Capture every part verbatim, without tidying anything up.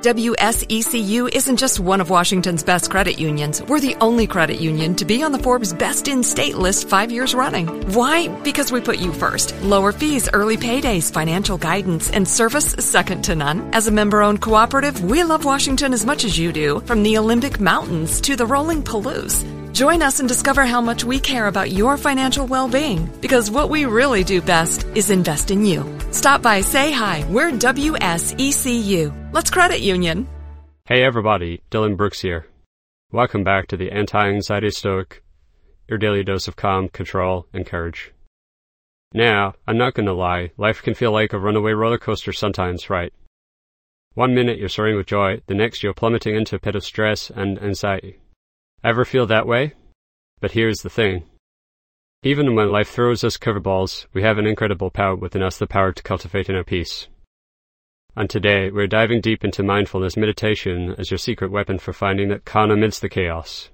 W S E C U isn't just one of Washington's best credit unions. We're the only credit union to be on the Forbes Best in State list five years running. Why? Because we put you first. Lower fees, early paydays, financial guidance, and service second to none. As a member-owned cooperative, we love Washington as much as you do, from the Olympic Mountains to the rolling Palouse. Join us and discover how much we care about your financial well-being, because what we really do best is invest in you. Stop by, say hi. We're W S E C U. Let's credit union. Hey everybody, Dylan Brooks here. Welcome back to the Anti-Anxiety Stoic, your daily dose of calm, control, and courage. Now, I'm not gonna lie, life can feel like a runaway roller coaster sometimes, right? One minute you're soaring with joy, the next you're plummeting into a pit of stress and anxiety. Ever feel that way? But here's the thing. Even when life throws us curveballs, we have an incredible power within us, the power to cultivate inner peace. And today, we're diving deep into mindfulness meditation as your secret weapon for finding that calm amidst the chaos.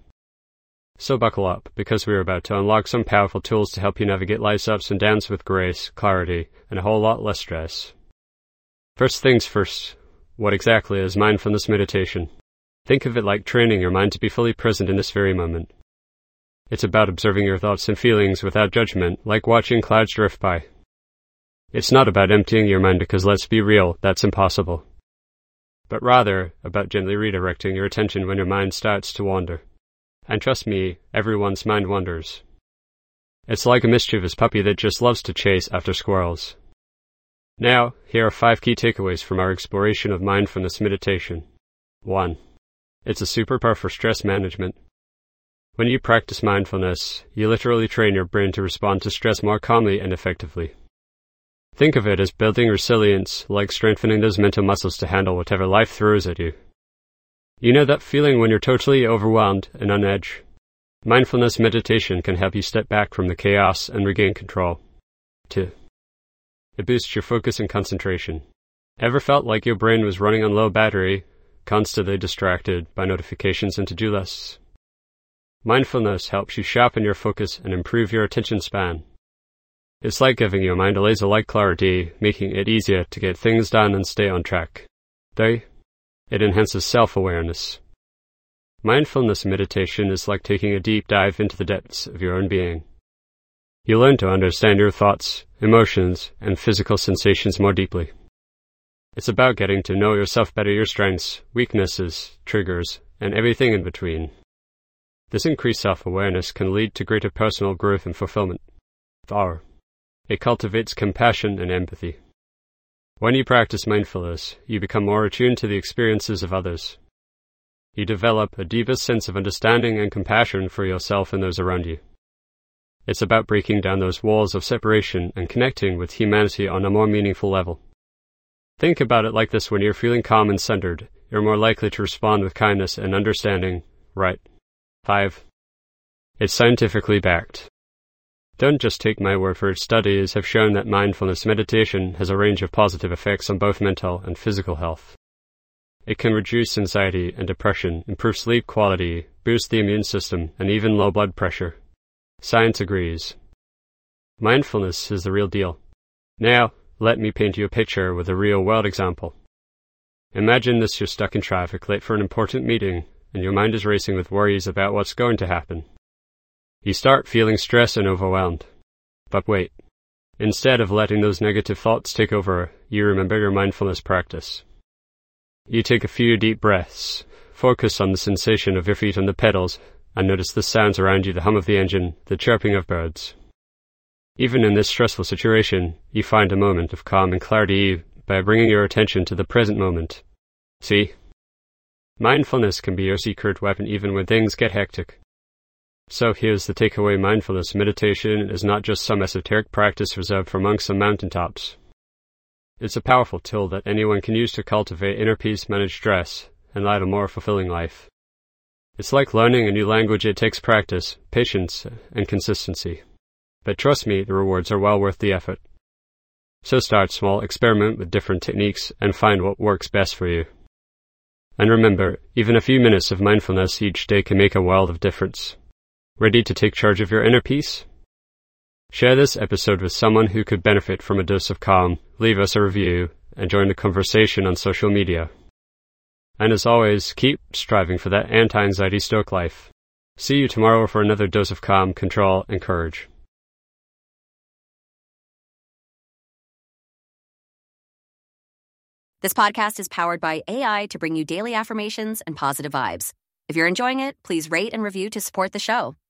So buckle up, because we're about to unlock some powerful tools to help you navigate life's ups and downs with grace, clarity, and a whole lot less stress. First things first, what exactly is mindfulness meditation? Think of it like training your mind to be fully present in this very moment. It's about observing your thoughts and feelings without judgment, like watching clouds drift by. It's not about emptying your mind because, let's be real, that's impossible. But rather, about gently redirecting your attention when your mind starts to wander. And trust me, everyone's mind wanders. It's like a mischievous puppy that just loves to chase after squirrels. Now, here are five key takeaways from our exploration of mindfulness meditation. one. It's a superpower for stress management. When you practice mindfulness, you literally train your brain to respond to stress more calmly and effectively. Think of it as building resilience, like strengthening those mental muscles to handle whatever life throws at you. You know that feeling when you're totally overwhelmed and on edge? Mindfulness meditation can help you step back from the chaos and regain control. two. It boosts your focus and concentration. Ever felt like your brain was running on low battery, constantly distracted by notifications and to-do lists? Mindfulness helps you sharpen your focus and improve your attention span. It's like giving your mind a laser-like clarity, making it easier to get things done and stay on track. three. It enhances self-awareness. Mindfulness meditation is like taking a deep dive into the depths of your own being. You learn to understand your thoughts, emotions, and physical sensations more deeply. It's about getting to know yourself better, your strengths, weaknesses, triggers, and everything in between. This increased self-awareness can lead to greater personal growth and fulfillment. four. It cultivates compassion and empathy. When you practice mindfulness, you become more attuned to the experiences of others. You develop a deeper sense of understanding and compassion for yourself and those around you. It's about breaking down those walls of separation and connecting with humanity on a more meaningful level. Think about it like this: when you're feeling calm and centered, you're more likely to respond with kindness and understanding, right? five. It's scientifically backed. Don't just take my word for it. Studies have shown that mindfulness meditation has a range of positive effects on both mental and physical health. It can reduce anxiety and depression, improve sleep quality, boost the immune system, and even low blood pressure. Science agrees. Mindfulness is the real deal. Now, let me paint you a picture with a real-world example. Imagine this: you're stuck in traffic, late for an important meeting, and your mind is racing with worries about what's going to happen. You start feeling stressed and overwhelmed. But wait. Instead of letting those negative thoughts take over, you remember your mindfulness practice. You take a few deep breaths, focus on the sensation of your feet on the pedals, and notice the sounds around you: the hum of the engine, the chirping of birds. Even in this stressful situation, you find a moment of calm and clarity by bringing your attention to the present moment. See? Mindfulness can be your secret weapon even when things get hectic. So here's the takeaway: mindfulness meditation is not just some esoteric practice reserved for monks on mountaintops. It's a powerful tool that anyone can use to cultivate inner peace, manage stress, and lead a more fulfilling life. It's like learning a new language. It takes practice, patience, and consistency. But trust me, the rewards are well worth the effort. So start small, experiment with different techniques, and find what works best for you. And remember, even a few minutes of mindfulness each day can make a world of difference. Ready to take charge of your inner peace? Share this episode with someone who could benefit from a dose of calm, leave us a review, and join the conversation on social media. And as always, keep striving for that anti-anxiety stoic life. See you tomorrow for another dose of calm, control, and courage. This podcast is powered by A I to bring you daily affirmations and positive vibes. If you're enjoying it, please rate and review to support the show.